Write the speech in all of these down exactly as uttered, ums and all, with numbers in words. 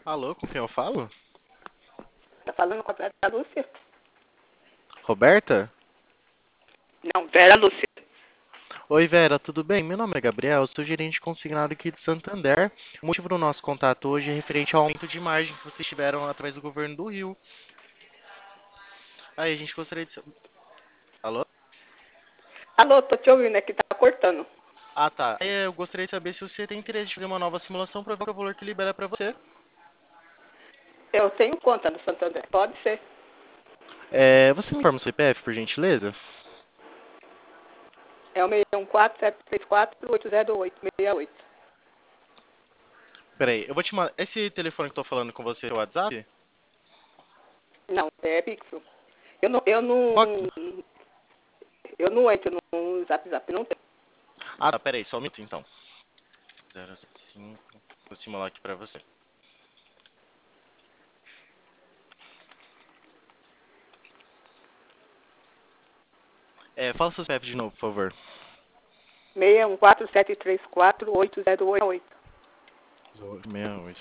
Alô, com quem eu falo? Tá falando com a Vera Lúcia? Roberta? Não, Vera Lúcia. Oi, Vera, tudo bem? Meu nome é Gabriel, sou gerente consignado aqui de Santander. O motivo do nosso contato hoje é referente ao aumento de margem que vocês tiveram através do governo do Rio. Aí, a gente gostaria de... sa- Alô? Alô, tô te ouvindo aqui, tá cortando. Ah, tá. É, eu gostaria de saber se você tem interesse de fazer uma nova simulação para ver o valor que libera para você. Eu tenho conta no Santander, pode ser. É, você me informa o C P F, por gentileza? É o seis um quatro, sete três quatro, oito zero oito seis oito. Peraí, eu vou te mandar... Esse telefone que eu tô falando com você é o WhatsApp? Não, é fixo. Eu não, eu não, Qual- eu não entro no Zap Zap, não tem. Ah, tá, peraí, só um minuto então. Zero sete cinco. Vou simular aqui pra você. É, fala seu C P F de novo, por favor. seis um quatro, sete três quatro, oito zero oito. Seis oito.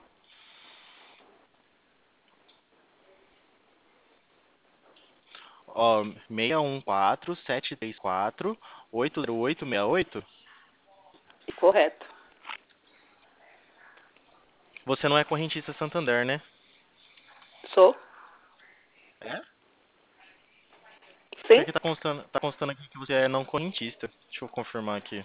Ó, seis um quatro, sete três quatro, oito zero oito seis oito. Correto. Você não é correntista Santander, né? Sou? É? Sim? Porque tá constando, tá constando aqui que você é não correntista. Deixa eu confirmar aqui.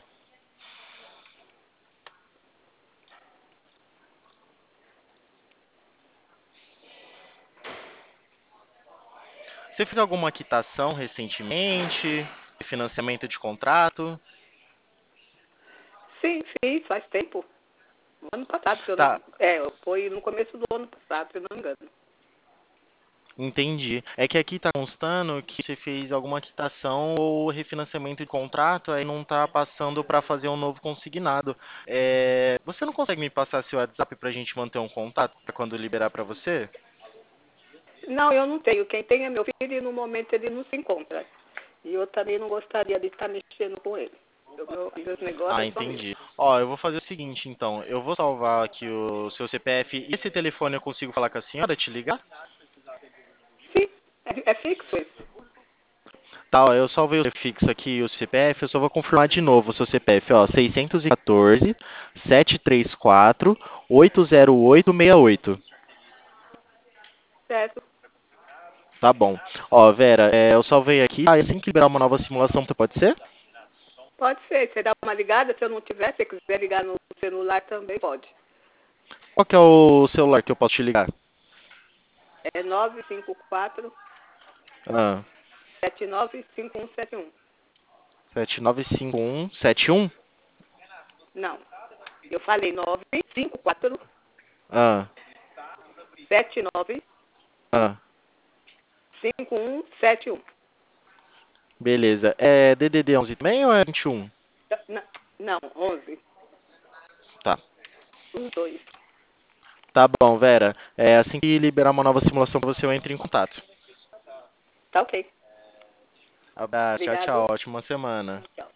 Você fez alguma quitação recentemente? Financiamento de contrato? Sim, sim, faz tempo. No ano passado, se eu não... Tá, É, foi no começo do ano passado, se eu não me engano. entendi. É que aqui tá constando que você fez alguma quitação ou refinanciamento de contrato, aí não tá passando para fazer um novo consignado. É, você não consegue me passar seu WhatsApp pra gente manter um contato para quando liberar para você? Não, eu não tenho. Quem tem é meu filho e no momento ele não se encontra. E eu também não gostaria de estar mexendo com ele. O meu, meus Ah, negócios é só meu. entendi. Ó, eu vou fazer o seguinte, então. Eu vou salvar aqui o seu C P F. E esse telefone eu consigo falar com a senhora, te ligar? Sim, é, é fixo esse. Tá, ó, eu salvei o fixo aqui, o C P F. Eu só vou confirmar de novo o seu C P F, ó. seis um quatro, sete três quatro, oito zero oito seis oito. Certo? Tá bom. Ó, Vera, é, eu salvei aqui. Ah, e assim que liberar uma nova simulação, pode ser? Pode ser. Você dá uma ligada, se eu não tiver, se você quiser ligar no celular também pode. Qual que é o celular que eu posso te ligar? É nove cinco quatro, Ah, sete nove cinco um sete um. sete nove cinco um sete um. Não, eu falei nove cinco quatro, Ah, sete nove ah. cinco um sete um. Beleza. É D D D onze também ou é vinte e um? Não, não, onze. Tá. Os dois. Tá bom, Vera. É, assim que liberar uma nova simulação pra você, eu entro em contato. Tá ok. Abraço, tchau, tchau. Obrigado. Ótima semana. Tchau.